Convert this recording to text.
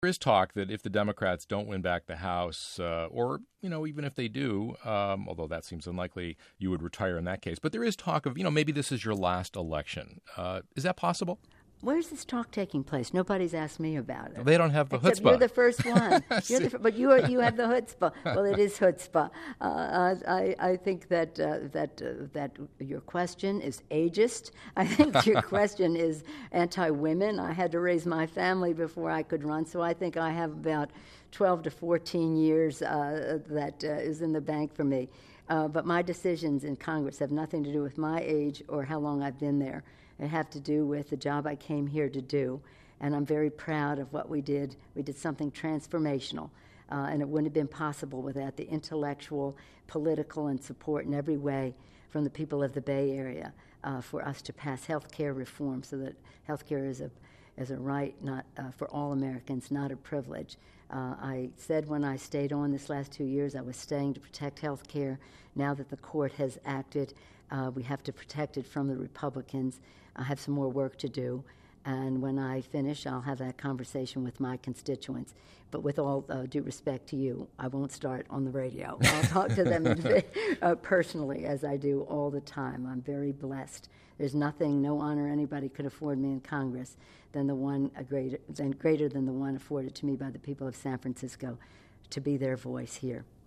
There is talk that if the Democrats don't win back the House, or, even if they do, although that seems unlikely, you would retire in that case. But there is talk of, maybe this is your last election. Is that possible? Where's this talk taking place? Nobody's asked me about it. They don't have the chutzpah. You're the first one. But you have the chutzpah. Well, it is chutzpah. I think that your question is ageist. I think your question is anti-women. I had to raise my family before I could run, so I think I have about 12 to 14 years that is in the bank for me. But my decisions in Congress have nothing to do with my age or how long I've been there. It have to do with the job I came here to do, and I'm very proud of what we did. We did something transformational, and it wouldn't have been possible without the intellectual, political, and support in every way from the people of the Bay Area for us to pass health care reform so that health care is a right not for all Americans, not a privilege. I said when I stayed on this last 2 years I was staying to protect health care. Now that the court has acted, we have to protect it from the Republicans. I have some more work to do, and when I finish, I'll have that conversation with my constituents. But with all due respect to you, I won't start on the radio. I'll talk to them personally, as I do all the time. I'm very blessed. There's no honor anybody could afford me in Congress than greater than the one afforded to me by the people of San Francisco, to be their voice here.